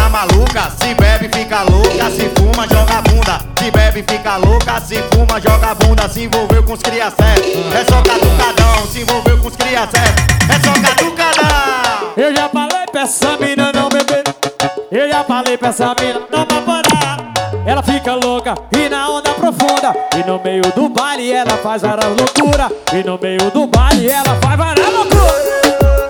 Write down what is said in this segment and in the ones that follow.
fica maluca, se bebe fica louca, se fuma joga bunda. Se bebe fica louca, se fuma joga bunda. Se envolveu com os cria certo, é só catucadão. Se envolveu com os cria certo, é só catucadão. Eu já falei pra essa mina não beber, eu já falei pra essa mina não namorar. Ela fica louca e na onda profunda, e no meio do baile ela faz várias loucura. E no meio do baile ela faz várias loucura.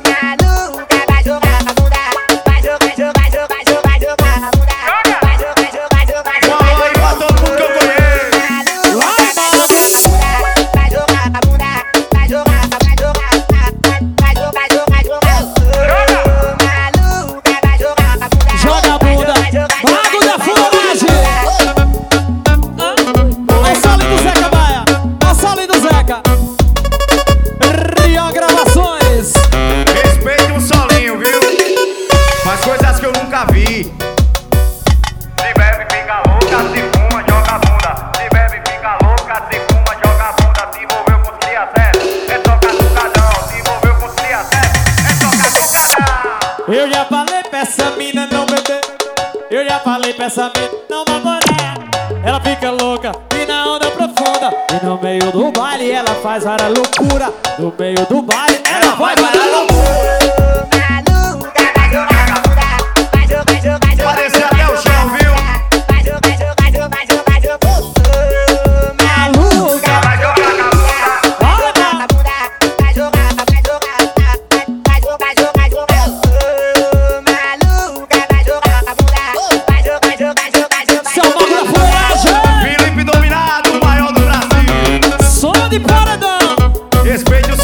Respeite o solinho, viu? Faz coisas que eu nunca vi. Se bebe fica louca, se fuma joga bunda. Se bebe fica louca, se fuma joga bunda. Se envolveu com os cria certo, é só catucadão. Se envolveu com os cria certo, é só catucadão. Eu já falei pra essa mina não beber, eu já falei pra essa mina não namorar. Ela fica louca e na onda profunda, e no meio do baile ela faz várias loucura. No meio do baile ela faz várias loucura. Vai descer até o chão, viu? Maluca, Vai jogar na Felipe Dominado, o maior do Brasil. som de paredão. Respeite o